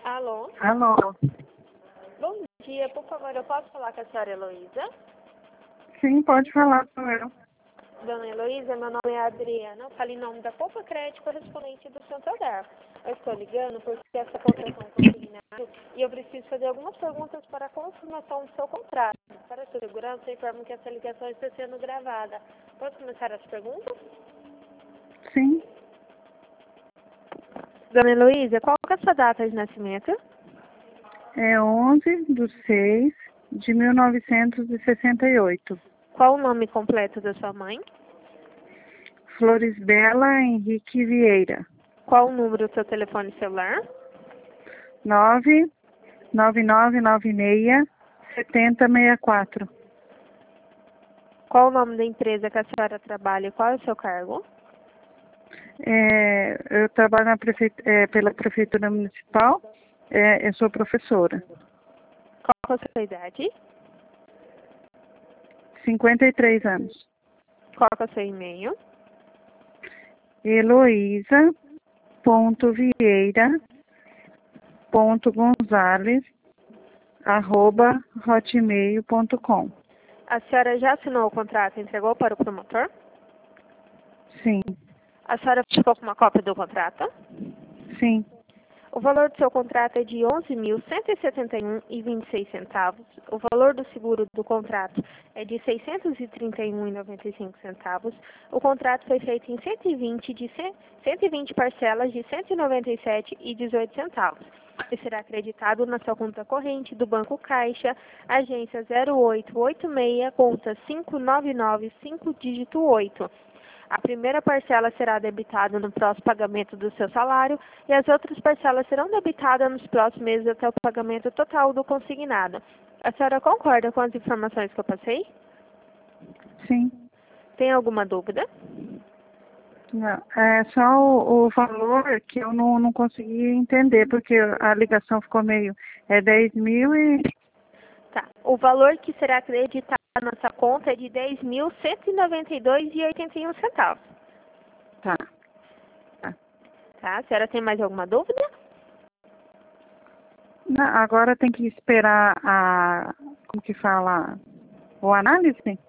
Alô? Alô? Bom dia, por favor, eu posso falar com a senhora Heloísa? Sim, pode falar com eu. Dona Heloísa, meu nome é Adriana, eu falo em nome da Poupa Crédito correspondente do Santander. Eu estou ligando porque essa contratação consignada e eu preciso fazer algumas perguntas para a confirmação do seu contrato. Para a sua segurança, eu informo que essa ligação está sendo gravada. Posso começar as perguntas? Sim, Dona Heloísa, qual que é a sua data de nascimento? é 11/6/1968. Qual o nome completo da sua mãe? Florisbela Henrique Vieira. Qual o número do seu telefone celular? 99996-7064. Qual o nome da empresa que a senhora trabalha e qual é o seu cargo? Eu trabalho pela Prefeitura Municipal. Eu sou professora. Qual é a sua idade? 53 anos. Qual é o seu e-mail? Heloísa.vieira.gonzalez@hotmail.com. A senhora já assinou o contrato e entregou para o promotor? Sim, A senhora ficou com uma cópia do contrato? sim. O valor do seu contrato é de R$ 11.171,26. O valor do seguro do contrato é de R$ 631,95. O contrato foi feito em 120 parcelas de R$ 197,18. Ele será acreditado na sua conta corrente do Banco Caixa, agência 0886, conta 5995, dígito 8. A primeira parcela será debitada no próximo pagamento do seu salário e as outras parcelas serão debitadas nos próximos meses até o pagamento total do consignado. A senhora concorda com as informações que eu passei? Sim. Tem alguma dúvida? Não, é só o valor que eu não consegui entender, porque a ligação ficou meio... É 10 mil e... Tá. O valor que será acreditado na nossa conta é de R$ 10.192,81. Tá. Tá. Tá? A senhora tem mais alguma dúvida? Não, agora tem que esperar como que fala? O análise?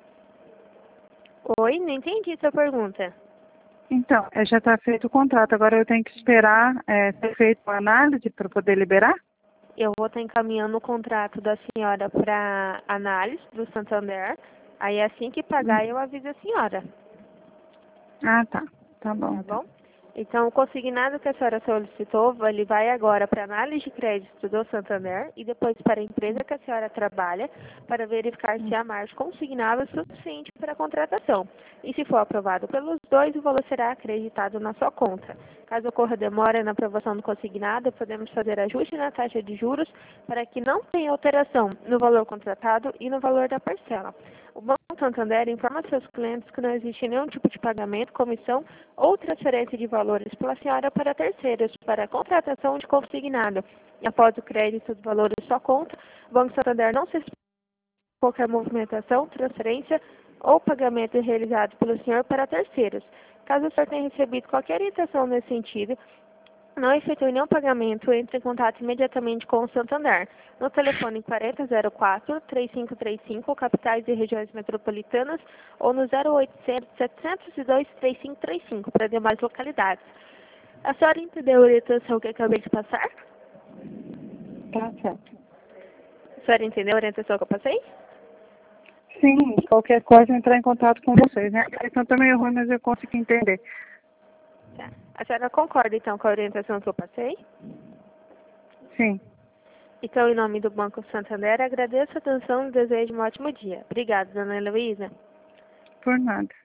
Oi, não entendi sua pergunta. Então, já está feito o contrato, agora eu tenho que esperar ser feito a análise para poder liberar? Eu vou estar encaminhando o contrato da senhora para análise do Santander. Aí assim que pagar eu aviso a senhora, Ah, tá. Tá bom, tá então. bom? Então o consignado que a senhora solicitou, ele vai agora para análise de crédito do Santander e depois para a empresa que a senhora trabalha para verificar se a margem consignada é suficiente para a contratação. E se for aprovado pelos dois, o valor será acreditado na sua conta. Caso ocorra demora na aprovação do consignado, podemos fazer ajuste na taxa de juros para que não tenha alteração no valor contratado e no valor da parcela. O Banco Santander informa seus clientes que não existe nenhum tipo de pagamento, comissão ou transferência de valores pela senhora para terceiros para a contratação de consignado. Após o crédito do valor da sua conta, o Banco Santander não se qualquer movimentação, transferência ou pagamento realizado pelo senhor para terceiros. Caso o senhor tenha recebido qualquer orientação nesse sentido, não efetue nenhum pagamento, entre em contato imediatamente com o Santander. No telefone 4004-3535, capitais e regiões metropolitanas, ou no 0800-702-3535, para demais localidades. A senhora entendeu a orientação que eu acabei de passar? Tá certo. A senhora entendeu a orientação que eu passei? Sim, qualquer coisa entrar em contato com vocês, né? A questão também é ruim, mas eu consigo entender. Tá. A senhora concorda, então, com a orientação que eu passei? Sim. Então, em nome do Banco Santander, agradeço a atenção e desejo um ótimo dia. Obrigada, dona Heloísa. Por nada.